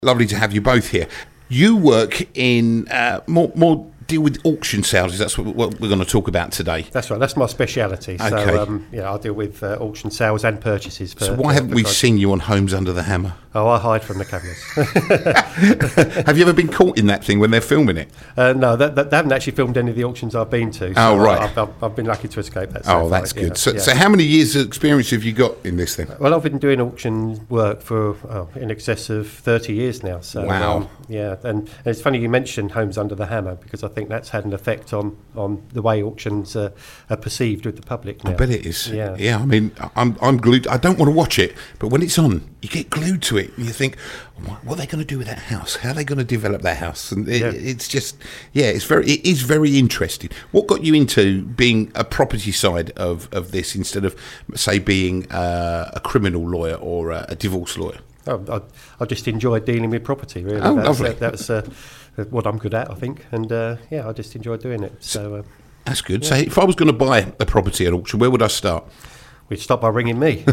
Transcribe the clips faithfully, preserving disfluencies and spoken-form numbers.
Lovely to have you both here. You work in uh, more more deal with auction sales. That's what, what we're going to talk about today. That's right. That's my speciality. Okay. So um, yeah, I deal with uh, auction sales and purchases. For, so why for, haven't for we clients. seen you on Homes Under the Hammer? Oh, I hide from the cameras. Have you ever been caught in that thing when they're filming it? Uh, no, that, that, they haven't actually filmed any of the auctions I've been to. So Oh, right. I've, I've, I've been lucky to escape that. So Oh, far, that's yeah, good. So, yeah. so how many years of experience have you got in this thing? Well, I've been doing auction work for oh, in excess of thirty years now. So, Wow. Um, yeah, and, and it's funny you mentioned Homes Under the Hammer because I think that's had an effect on, on the way auctions uh, are perceived with the public now. I bet it is. Yeah. Yeah, I mean, I'm I'm glued. I don't want to watch it, but when it's on, you get glued to it and you think, what, what are they going to do with that house? How are they going to develop that house? And it, Yeah. it's just, yeah, it's very, it is very interesting. What got you into being a property side of, of this instead of, say, being uh, a criminal lawyer or a, a divorce lawyer? Oh, I, I just enjoy dealing with property, really. Oh, that's, lovely. Uh, that's uh, what I'm good at, I think. And uh, yeah, I just enjoy doing it. So uh, That's good. So if I was going to buy a property at auction, where would I start? we'd stop by ringing me.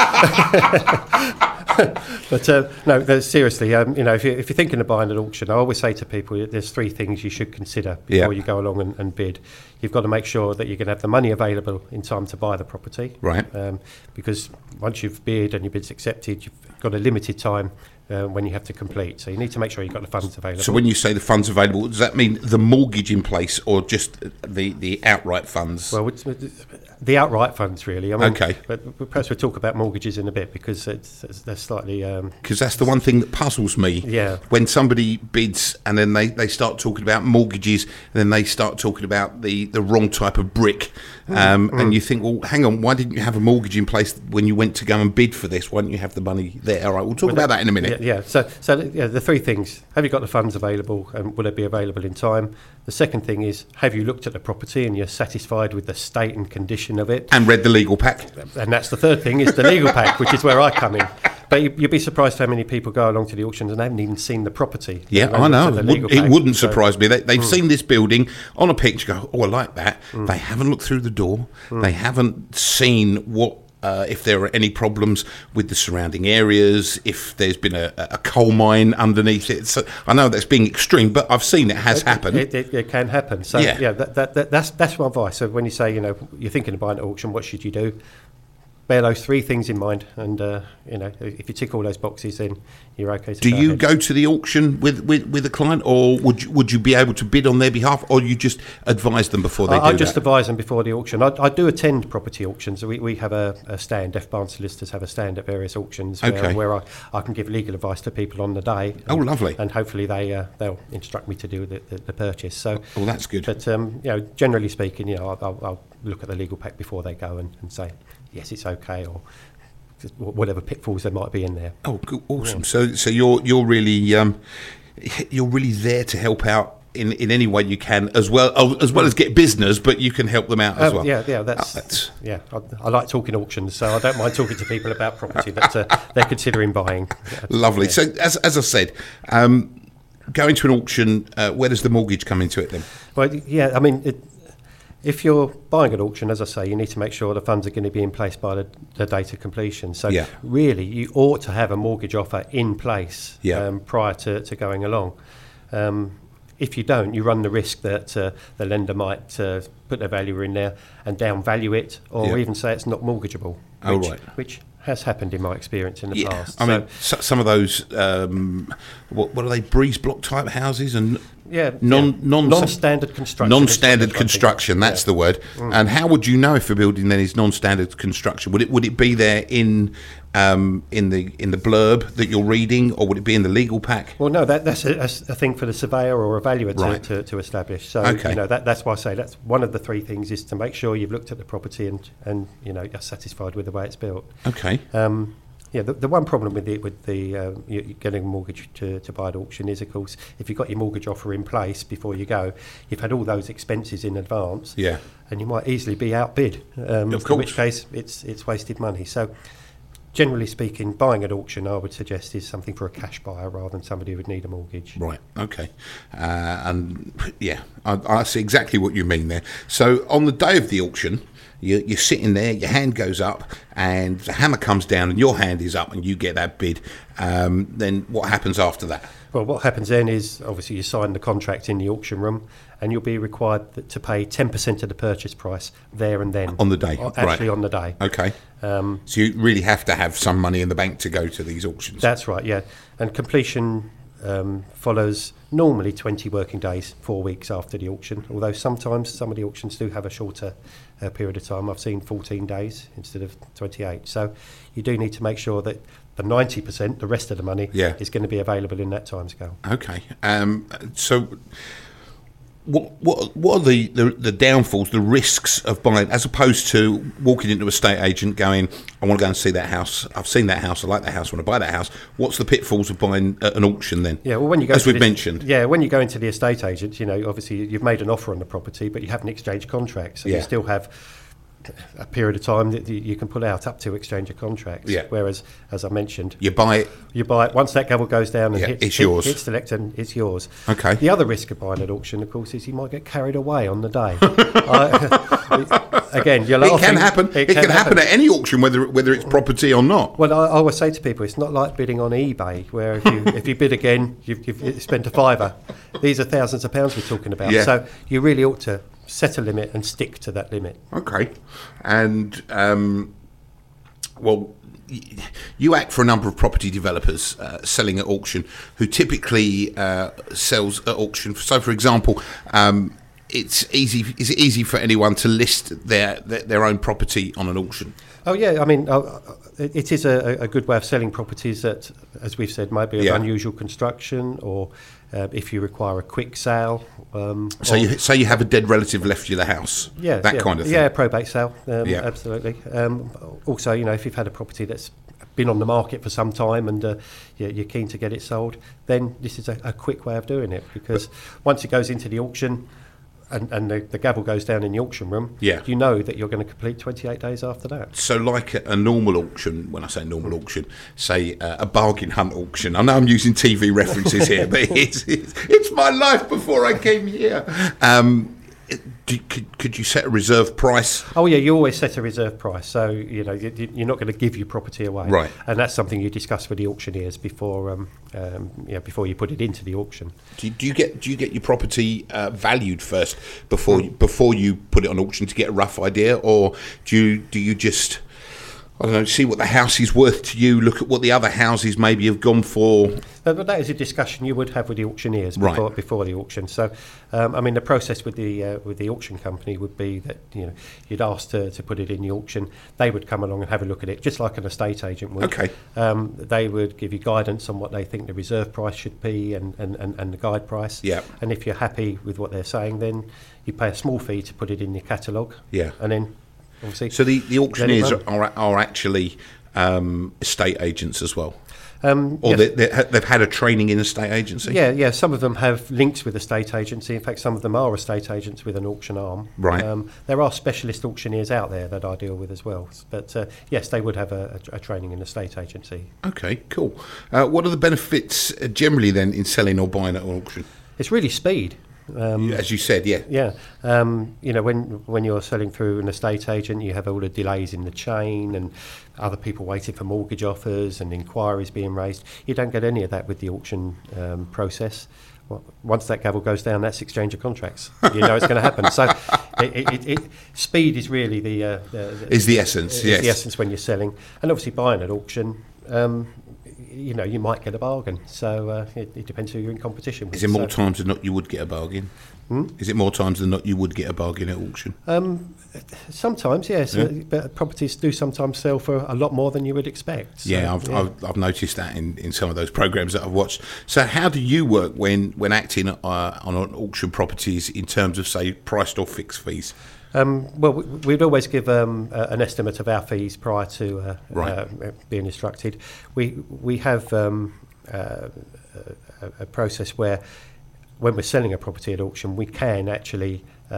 But uh, no, there's- seriously, um, you know, if, you, if you're thinking of buying an auction, I always say to people, there's three things you should consider before Yeah. you go along and, and bid. You've got to make sure that you're going to have the money available in time to buy the property. Right. Um, because once you've bid and your bid's accepted, you've got a limited time uh, when you have to complete. So you need to make sure you've got the funds available. So when you say the funds available, does that mean the mortgage in place or just the, the outright funds? Well, it's, the outright funds, really. I mean, Okay. But perhaps we'll talk about mortgages in a bit because it's, it's, they're slightly. Um, Because that's the one thing that puzzles me. Yeah. When somebody bids and then they, they start talking about mortgages, and then they start talking about the, the wrong type of brick. Um, Mm. And you think, well, hang on, why didn't you have a mortgage in place when you went to go and bid for this? Why didn't you have the money there? All right, we'll talk Well, about that in a minute. Yeah, yeah. So, so yeah, the three things: have you got the funds available, and will they be available in time? The second thing is, have you looked at the property and you're satisfied with the state and condition of it? And read the legal pack. And that's the third thing: is the legal pack, which is where I come in. But you, you'd be surprised how many people go along to the auctions and they haven't even seen the property. Yeah, They I haven't know. looked It, at the would, legal it pack. wouldn't So- surprise me. They, they've seen this building on a picture, go, oh, I like that. They haven't looked through the door. They haven't seen what, uh, if there are any problems with the surrounding areas, if there's been a, a coal mine underneath it. So I know that's being extreme, but I've seen it has happened. It, it, it can happen. So Yeah. yeah, that, that, that, that's that's my advice. So when you say, you know, you're thinking of buying at auction, what should you do? Bear those three things in mind, and uh, you know, if you tick all those boxes, then you're okay. To Do you ahead. go to the auction with, with, with a client, or would you, would you be able to bid on their behalf, or you just advise them before they I, I do just that? advise them before the auction. I, I do attend property auctions. We, we have a, a stand. Deaf Barn Solicitors have a stand at various auctions where, Okay. where I, I can give legal advice to people on the day. Oh, and, lovely. And hopefully they uh, they'll instruct me to do the, the, the purchase. So, Oh, that's good. but um, you know, generally speaking, you know, I'll, I'll, I'll look at the legal pack before they go and, and say yes, it's okay, or just whatever pitfalls there might be in there. Oh, good, awesome! So, so you're you're really um, you're really there to help out in, in any way you can, as well as well as get business, but you can help them out as Oh, well. yeah, yeah, that's, Oh, that's yeah. I, I like talking auctions, so I don't mind talking to people about property that uh, they're considering buying. lovely. Yeah. So, as as I said, um, going to an auction, uh, where does the mortgage come into it then? Well, yeah, I mean, it, if you're buying an auction, as I say, you need to make sure the funds are going to be in place by the, the date of completion. So Yeah. really, you ought to have a mortgage offer in place Yeah. um, prior to, to going along. Um, if you don't, you run the risk that uh, the lender might uh, put their valuer in there and downvalue it, or Yeah. even say it's not mortgageable, Oh, which, right. which has happened in my experience in the Yeah, past. I So- mean, so, some of those, um, what, what are they, breeze block type houses and Yeah, non yeah. non non-standard construction. non-standard is what I think. construction. That's Yeah. the word. And how would you know if a building then is non-standard construction? Would it would it be there in um, in the in the blurb that you're reading, or would it be in the legal pack? Well, no, that, that's, a, that's a thing for the surveyor or a valuer to, Right. to, to establish. So, Okay. you know, that, that's why I say that's one of the three things is to make sure you've looked at the property and, and you know, you're satisfied with the way it's built. Okay. Um, yeah, the, the one problem with the, with the um, you, you getting a mortgage to, to buy at auction is, of course, if you've got your mortgage offer in place before you go, you've had all those expenses in advance, Yeah. and you might easily be outbid. Um, Of in which course. case, it's it's wasted money. So, generally speaking, buying at auction, I would suggest, is something for a cash buyer rather than somebody who would need a mortgage. Right. Okay. Uh, and yeah, I, I see exactly what you mean there. So on the day of the auction, you, you're sitting there, your hand goes up, and the hammer comes down, and your hand is up, and you get that bid. Um, then what happens after that? Well, what happens then is obviously you sign the contract in the auction room, and you'll be required to pay ten percent of the purchase price there and then. On the day, actually right. on the day. Okay. Um, so you really have to have some money in the bank to go to these auctions. That's right, yeah. And completion um, follows normally twenty working days, four weeks after the auction, although sometimes some of the auctions do have a shorter uh, period of time. I've seen fourteen days instead of twenty-eight. So you do need to make sure that the ninety percent, the rest of the money, yeah. is going to be available in that timescale. Okay. Um, so what what what are the, the, the downfalls, the risks of buying, as opposed to walking into a estate agent going, I want to go and see that house, I've seen that house, I like that house, I want to buy that house. What's the pitfalls of buying at an auction then? Yeah, well, when you go as to we've the, mentioned. Yeah, when you go into the estate agent, you know, obviously you've made an offer on the property, but you haven't exchanged contracts, so yeah. you still have a period of time that you can pull out up to exchange a contract. Yeah. Whereas, as I mentioned, you buy it. You buy it once that gavel goes down and yeah, hits, it's hit, yours. hits the lectern, it's yours. Okay. The other risk of buying at auction, of course, is you might get carried away on the day. I, again, you're laughing. It can happen. It, it can, can happen. happen at any auction, whether whether it's property or not. Well, I, I always say to people, it's not like bidding on eBay, where if you if you bid again, you've, you've spent a fiver. These are thousands of pounds we're talking about. Yeah. So you really ought to set a limit and stick to that limit. Okay. And, um, well, you act for a number of property developers uh, selling at auction who typically uh, sells at auction. So, for example, um, it's easy. Is it easy for anyone to list their their, their own property on an auction? Oh yeah, I mean, uh, it, it is a, a good way of selling properties that, as we've said, might be of yeah. unusual construction, or uh, if you require a quick sale. Um, so you say you have a dead relative left you the house. Yeah, that yeah, kind of thing. Yeah, probate sale. Um, yeah, absolutely. Um, also, you know, if you've had a property that's been on the market for some time and uh, you're, you're keen to get it sold, then this is a, a quick way of doing it, because but, once it goes into the auction, and, and the, the gavel goes down in the auction room, yeah. you know that you're going to complete twenty-eight days after that. So like a, a normal auction, when I say normal auction, say uh, a bargain hunt auction. I know I'm using T V references here, but it's, it's, it's my life before I came here. Um, do, could, could you set a reserve price? Oh yeah, you always set a reserve price. So you know you, you're not going to give your property away, right? And that's something you discuss with the auctioneers before, um, um, you know, before you put it into the auction. Do you, do you get do you get your property uh, valued first before you, before you put it on auction to get a rough idea, or do you do you just, I don't know, see what the house is worth to you, look at what the other houses maybe have gone for? But that is a discussion you would have with the auctioneers before, right. before the auction. So, um, I mean, the process with the uh, with the auction company would be that, you know, you'd ask to, to put it in the auction. They would come along and have a look at it, just like an estate agent would. Okay. Um, they would give you guidance on what they think the reserve price should be and, and, and, and the guide price. Yeah. And if you're happy with what they're saying, then you pay a small fee to put it in your catalogue. Yeah. And then, obviously, so the, the auctioneers are, are are actually um, estate agents as well. Um, or yes. they, they, they've had a training in estate agency? Yeah, yeah. Some of them have links with estate agency. In fact, some of them are estate agents with an auction arm. Right. Um, there are specialist auctioneers out there that I deal with as well. But uh, yes, they would have a, a, a training in estate agency. Okay, cool. Uh, what are the benefits uh, generally then in selling or buying at an auction? It's really speed. Um, As you said, yeah. Yeah. Um, you know, when when you're selling through an estate agent, you have all the delays in the chain and other people waiting for mortgage offers and inquiries being raised. You don't get any of that with the auction um, process. Well, once that gavel goes down, that's exchange of contracts. You know it's going to happen. So it, it, it, speed is really the... Uh, the is the essence, is yes. the essence when you're selling. And obviously buying at auction... Um, you know, you might get a bargain. So uh, it, it depends who you're in competition with. Is it more so. times than not you would get a bargain? Hmm? Is it more times than not you would get a bargain at auction? Um, sometimes, yes. Yeah. Uh, but properties do sometimes sell for a lot more than you would expect. So, yeah, I've, yeah. I've I've noticed that in, in some of those programs that I've watched. So how do you work when, when acting uh, on auction properties in terms of, say, priced or fixed fees? Um, well, we, we'd always give um, uh, an estimate of our fees prior to uh, right. uh, being instructed. We we have um, uh, a, a process where, when we're selling a property at auction, we can actually um,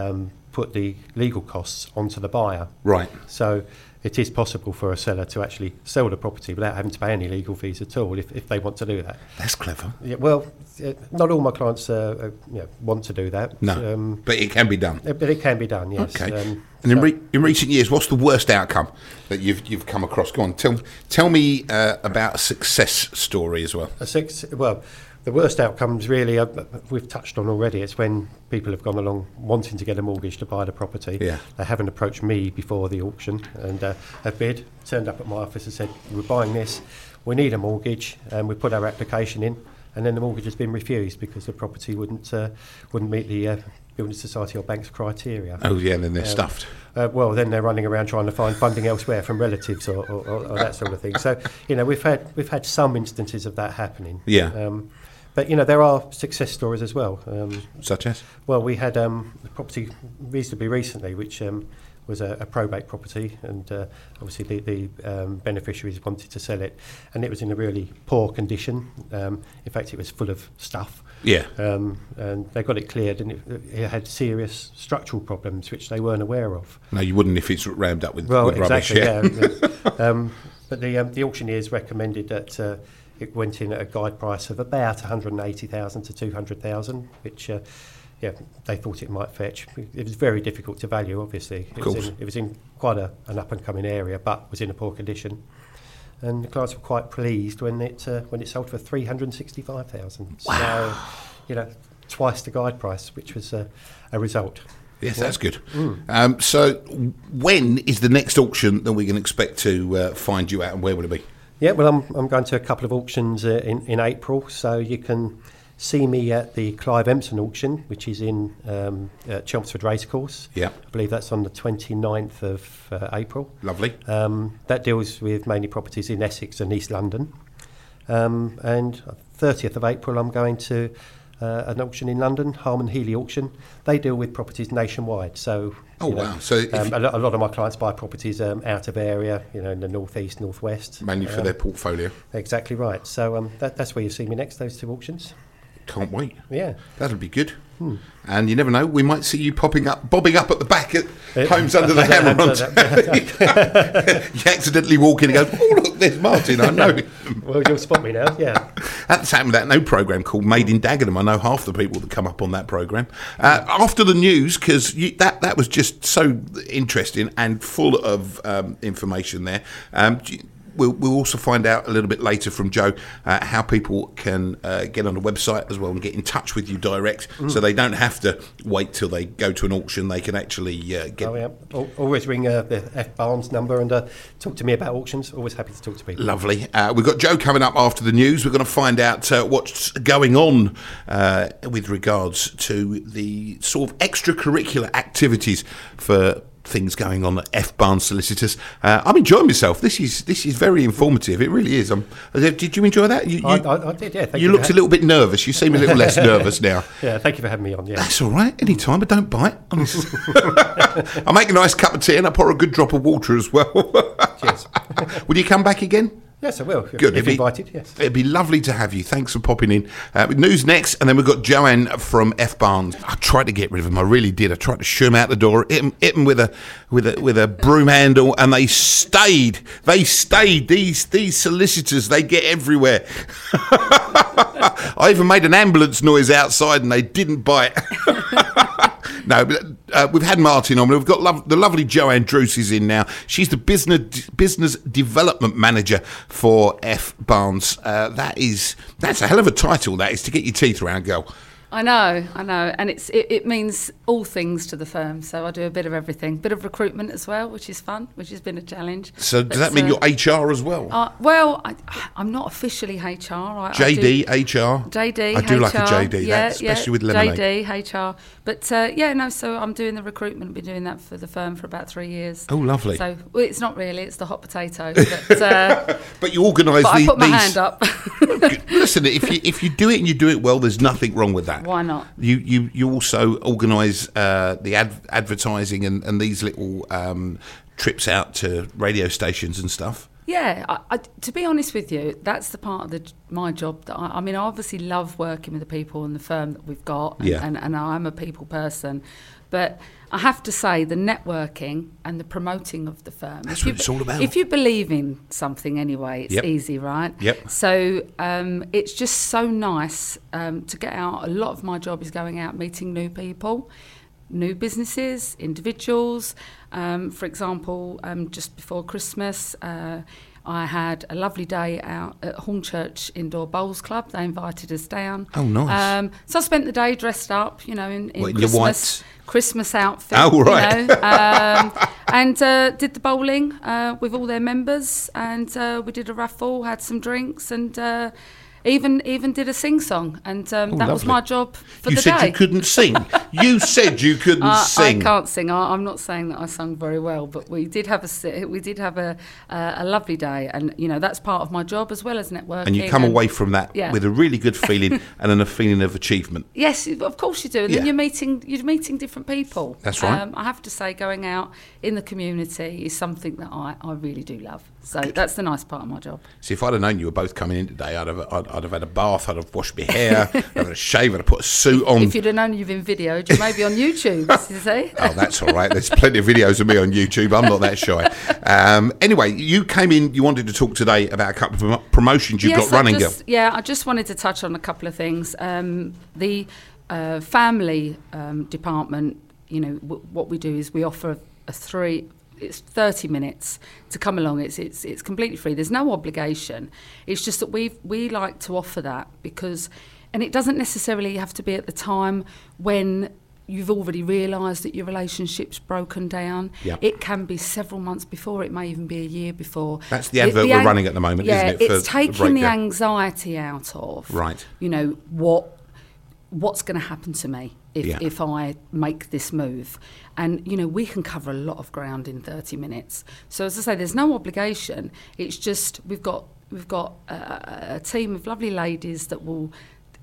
put the legal costs onto the buyer. Right. So it is possible for a seller to actually sell the property without having to pay any legal fees at all if, if they want to do that. That's clever. Yeah, well, uh, not all my clients uh, uh, you know, want to do that. No, um, but it can be done. But it can be done, yes. Okay. Um, and in, so- re- in recent years, what's the worst outcome that you've you've come across? Go on, tell tell me uh, about a success story as well. A six, well, the worst outcomes really uh, we've touched on already. It's when people have gone along wanting to get a mortgage to buy the property. Yeah. They haven't approached me before the auction and uh, have bid, turned up at my office and said, we're buying this, we need a mortgage, and we put our application in, and then the mortgage has been refused because the property wouldn't uh, wouldn't meet the uh, Building Society or bank's criteria. Oh yeah, and then they're Um, stuffed. Uh, well, then they're running around trying to find funding elsewhere from relatives or, or, or, or that sort of thing. So, you know, we've had we've had some instances of that happening. Yeah. Um, but you know, there are success stories as well. Um, Such as? well, we had um, a property reasonably recently, which um, was a, a probate property, and uh, obviously the, the um, beneficiaries wanted to sell it, and it was in a really poor condition. Um, in fact, it was full of stuff. Yeah. Um, and they got it cleared, and it, it had serious structural problems which they weren't aware of. No, you wouldn't if it's rammed up with, Well, with rubbish. exactly, Yeah. yeah. um, but the um, the auctioneers recommended that uh, it went in at a guide price of about one hundred eighty thousand to two hundred thousand, which uh, yeah, they thought it might fetch. It was very difficult to value, obviously. It course. was in, it was in quite a, an up and coming area, but was in a poor condition. And the clients were quite pleased when it uh, when it sold for three hundred sixty-five thousand. Wow. So, you know, twice the guide price, which was uh, a result. Yes, that's good. Um, so, when is the next auction that we can expect to uh, find you at, and where would it be? Yeah, well, I'm I'm going to a couple of auctions uh, in in April, so you can see me at the Clive Empson auction, which is in um, uh, Chelmsford Racecourse. Yeah. I believe that's on the twenty-ninth of uh, April. Lovely. Um, that deals with mainly properties in Essex and East London. Um, and thirtieth of April, I'm going to uh, an auction in London, Harman Healy auction. They deal with properties nationwide. So, Oh, you know, wow. So if um, you- a, lo- a lot of my clients buy properties um, out of area, you know, in the northeast, northwest. Mainly for Um, their portfolio. Exactly right. So um, that, that's where you see me next, those two auctions. Can't wait. Yeah. That'll be good. And you never know, we might see you popping up, bobbing up at the back at Uh, Homes Under the Hammer on Homes Under You accidentally walk in and go, oh, look, there's Martin, I know him. Well, you'll spot me now, yeah. That's happened with that new programme called Made in Dagenham. I know half the people that come up on that programme. Uh, after the news, because that, that was just so interesting and full of um, information there. Um, do you- We'll, we'll also find out a little bit later from Joe uh, how people can uh, get on the website as well and get in touch with you direct, so they don't have to wait till they go to an auction. They can actually uh, get... Oh, yeah. Al- Always ring uh, the F Barnes number and uh, talk to me about auctions. Always happy to talk to people. Lovely. Uh, we've got Joe coming up after the news. We're going to find out uh, what's going on uh, with regards to the sort of extracurricular activities for things going on at F Barnes Solicitors. Uh, I'm enjoying myself. This is this is very informative. It really is. Um, did you enjoy that? You, you, I, I, I did, yeah. Thank you for looked a ha- little bit nervous. You seem a little less nervous now. Yeah, thank you for having me on, yeah. That's all right. Any time, but don't bite. Honestly. I'll make a nice cup of tea and I'll pour a good drop of water as well. Cheers. Will you come back again? Yes, I will. If, Good. if It'd be- invited, yes. It'd be lovely to have you. Thanks for popping in. Uh, with news next, and then we've got Joanne from F Barnes. I tried to get rid of them. I really did. I tried to shoo them out the door, hit them, hit them with a with a with a broom handle, and they stayed. They stayed. These these solicitors, they get everywhere. I even made an ambulance noise outside, and they didn't bite. No, but uh, we've had Martin on. We've got lov- the lovely Joanne Druce is in now. She's the business business development manager for F Barnes. Uh, that is that's a hell of a title. That is to get your teeth around, girl. I know, I know, and it's it, it means all things to the firm. So I do a bit of everything, bit of recruitment as well, which is fun, which has been a challenge. So But, does that mean uh, you're H R as well? Uh, well, I, I'm not officially H R. I, J D, I H R. do, J D, I do like a H R, J D, yeah, that, especially yeah, with lemonade. J D, H R. But uh, yeah, no. So I'm doing the recruitment. Been doing that for the firm for about three years. Oh, lovely. So well, it's not really. It's the hot potato. But, uh, But you organise but the, I put my these. hand up. Listen, if you if you do it and you do it well, there's nothing wrong with that. Why not? You you, you also organise uh, the ad- advertising and, and these little um, trips out to radio stations and stuff. Yeah, I, I, to be honest with you, that's the part of the, my job that I, I mean, I obviously love working with the people in the firm that we've got, and, Yeah. and, and I'm a people person. But I have to say, the networking and the promoting of the firm. That's if what you, it's all about. If you believe in something anyway, it's Yep. easy, right? Yep. So um, it's just so nice um, to get out. A lot of my job is going out, meeting new people, new businesses, individuals. Um, for example, um, just before Christmas, uh, I had a lovely day out at Hornchurch Indoor Bowls Club. They invited us down. Oh, nice. Um, so I spent the day dressed up, you know, in, in What, in your Christmas, whites? Christmas outfit. Oh, right. You know, um, and uh, did the bowling uh, with all their members, and uh, we did a raffle, had some drinks, and uh, even even did a sing song. And um, Oh, that was lovely. my job for You the said day. you couldn't sing. You said you couldn't I, sing. I can't sing. I, I'm not saying that I sung very well, but we did have a si- we did have a uh, a lovely day, and you know that's part of my job as well as networking. And you come away from that Yeah. with a really good feeling and then a feeling of achievement. Yes, of course you do. And Yeah. then you're meeting you're meeting different people. That's right. Um, I have to say, going out in the community is something that I, I really do love. So that's the nice part of my job. See, if I'd have known you were both coming in today, I'd have I'd, I'd have had a bath, I'd have washed my hair, I'd have had a shave, I'd have put a suit on. If you'd have known you've been videoed, you may be on YouTube, you see. Oh, that's all right. There's plenty of videos of me on YouTube. I'm not that shy. Um, anyway, you came in, you wanted to talk today about a couple of prom- promotions you've Yes, got running, I girl. just, yeah, I just wanted to touch on a couple of things. Um, the uh, family um, department, you know, w- what we do is we offer a, a three. It's thirty minutes to come along. It's it's it's completely free. There's no obligation. It's just that we we like to offer that because, and it doesn't necessarily have to be at the time when you've already realised that your relationship's broken down. Yeah. It can be several months before. It may even be a year before. That's the advert we're running at the moment, yeah, isn't it, for it's the taking the breakdown? anxiety out of, Right. you know, what what's going to happen to me if, Yeah. if I make this move. And, you know, we can cover a lot of ground in thirty minutes. So as I say, there's no obligation. It's just we've got we've got a, a team of lovely ladies that will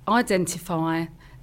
identify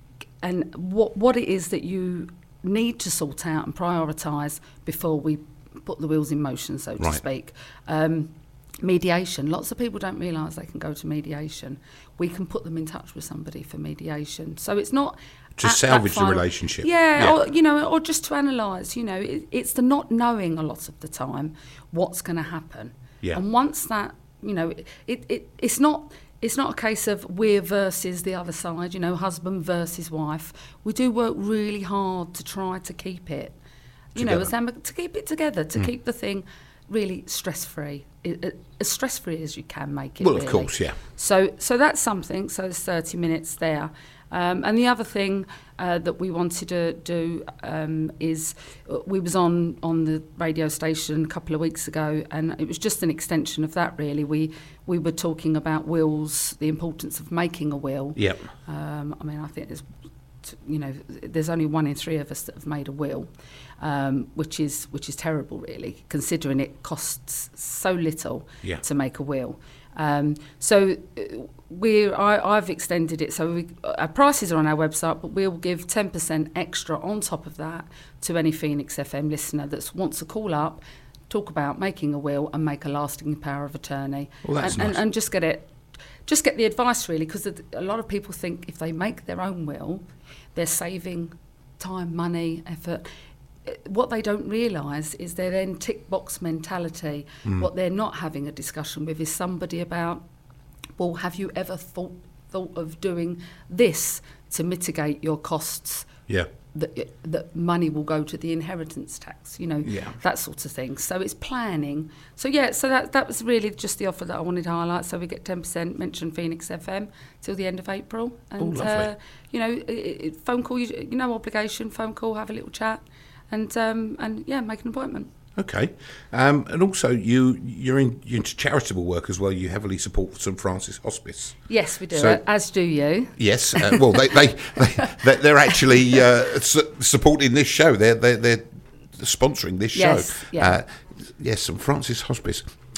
and what what it is that you need to sort out and prioritise before we put the wheels in motion, so to Right. speak. Um, mediation. Lots of people don't realise they can go to mediation. We can put them in touch with somebody for mediation. So it's not To at that salvage the final- relationship. Yeah, Yeah. or you know, or just to analyse. You know, it, it's the not knowing a lot of the time what's going to happen. Yeah. And once that, you know, it, it it's not. It's not a case of we're versus the other side, you know, husband versus wife. We do work really hard to try to keep it, you know, Together. as am- to keep it together, to keep the thing really stress-free, i- i- as stress-free as you can make it. Well, of really. course, yeah. So, so that's something. So there's thirty minutes there. Um, and the other thing uh, that we wanted to do um, is uh, we was on on the radio station a couple of weeks ago, and it was just an extension of that. Really, we we were talking about wills, the importance of making a will. Yep. Um, I mean, I think there's, t- you know, there's only one in three of us that have made a will, um, which is which is terrible, really, considering it costs so little Yeah. to make a will. Um, so uh, we're, I, I've extended it, so we, our prices are on our website, but we'll give ten percent extra on top of that to any Phoenix F M listener that wants to call up, talk about making a will and make a lasting power of attorney. Well, that's and, and, nice. and just get it, just get the advice, really, because a lot of people think if they make their own will, they're saving time, money, effort. What they don't realise is their then tick box mentality. Mm. What they're not having a discussion with is somebody about, well, have you ever thought thought of doing this to mitigate your costs? Yeah. That that money will go to the inheritance tax, you know, Yeah. that sort of thing. So it's planning. So yeah, so that that was really just the offer that I wanted to highlight. So we get ten percent, mention Phoenix F M till the end of April, and lovely. uh, you know, it, it, phone call, you, you no obligation, phone call, have a little chat, and um, and yeah, make an appointment. Okay. Um, and also, you, you're, in, you're into charitable work as well. You heavily support St Francis Hospice. Yes, we do, So- as do you. Yes. Uh, well, they, they, they, they're actually uh, su- supporting this show. They're, they're, they're sponsoring this Yes, show. yeah. Uh, yes, St Francis Hospice.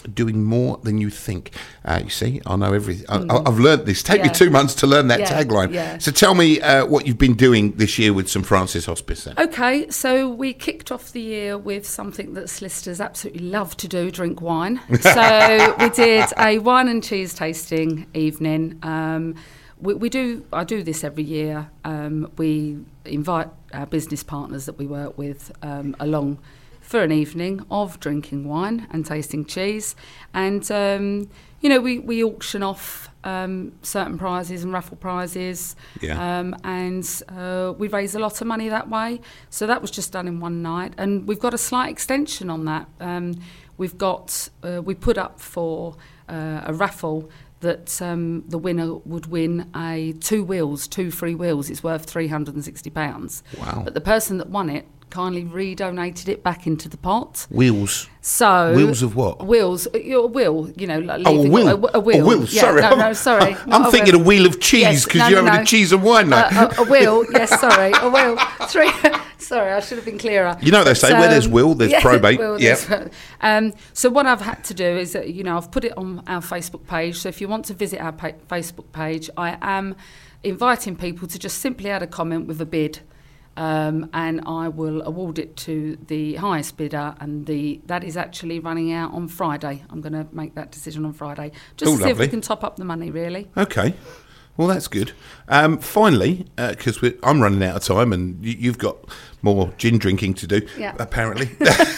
doing more than you think. Uh, you see, I know everything. Mm. I, I've learnt this. Take Yeah. me two months to learn that Yeah, tagline. yeah. So tell me uh, what you've been doing this year with St Francis Hospice then. Okay, so we kicked off the year with something that solicitors absolutely love to do, drink wine. So we did a wine and cheese tasting evening. Um, we, we do, I do this every year. Um, we invite our business partners that we work with um, along for an evening of drinking wine and tasting cheese. And, um, you know, we, we auction off um, certain prizes and raffle prizes. Yeah. Um, and uh, we raise a lot of money that way. So that was just done in one night. And we've got a slight extension on that. Um, we've got, uh, we put up for uh, a raffle that um, the winner would win a two wheels, two free wheels. It's worth three hundred and sixty pounds. Wow. But the person that won it kindly redonated it back into the pot. Wheels. So Wheels of what? Wheels, uh, your will, you know, like Oh, a leaving wheel. a, a wheel. A wheel, Yeah, sorry. No, no, sorry. I'm not a thinking wheel. a wheel of cheese Yes, because no, you're no, having no. a cheese and wine night. Uh, a, a wheel, yes, sorry, a wheel. Three. Sorry, I should have been clearer. You know what they say, where there's will, there's yeah, probate. will, Yeah. there's- Um, so what I've had to do is, that, you know, I've put it on our Facebook page. So if you want to visit our pa- Facebook page, I am inviting people to just simply add a comment with a bid. Um, and I will award it to the highest bidder, and the that is actually running out on Friday. I'm going to make that decision on Friday, just Oh, to see if we lovely. can top up the money, really. Okay. Well, that's good. Um, finally, because I'm running out of time and you, you've got more gin drinking to do, Yeah. apparently.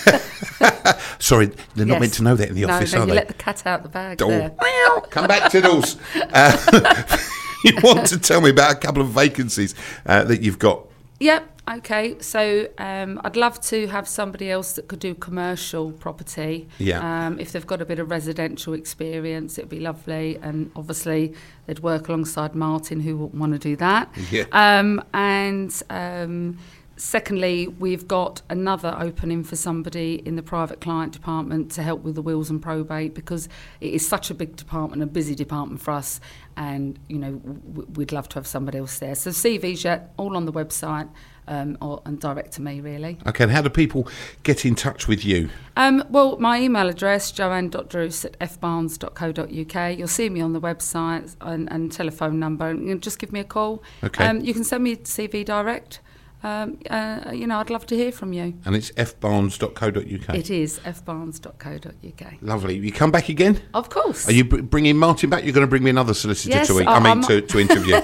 Sorry, they're not Yes. meant to know that in the no, office, no, are you they? let the cat out the bag Oh. there. Come back, Tiddles. Uh, you want to tell me about a couple of vacancies uh, that you've got? Yep. Okay. So um, I'd love to have somebody else that could do commercial property. Yeah. Um, if they've got a bit of residential experience, it'd be lovely. And obviously, they'd work alongside Martin, who would want to do that. Yeah. Um, and um, secondly, we've got another opening for somebody in the private client department to help with the wills and probate, because it is such a big department, a busy department for us. And, you know, w- we'd love to have somebody else there. So C Vs yet, all on the website, um, or, and direct to me, really. Okay, and how do people get in touch with you? Um, well, my email address, joanne dot druce at f barnes dot co dot u k. You'll see me on the website and, and telephone number. And you know, just give me a call. Okay. Um, you can send me a C V direct. Um, uh, you know, I'd love to hear from you. And it's f barnes dot co dot u k. It is f barnes dot co dot u k. Lovely. You come back again? Of course. Are you br- bringing Martin back? You're going to bring me another solicitor Yes, to, e- I- I mean, I'm- to, to interview.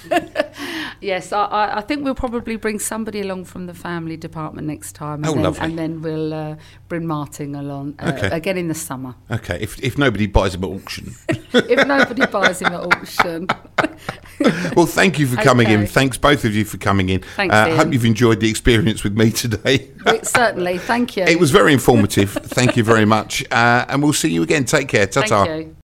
Yes, I, I I think we'll probably bring somebody along from the family department next time. And Oh, then, lovely. And then we'll uh, bring Martin along uh, Okay. again in the summer. Okay, if if nobody buys him at auction. If nobody buys him at auction. Well, thank you for coming in. Okay. Thanks, both of you, for coming in. Thanks, I Ian. hope you've enjoyed the experience with me today. Certainly, thank you. It was very informative. Thank you very much. Uh, and we'll see you again. Take care. Ta-ta. Thank you.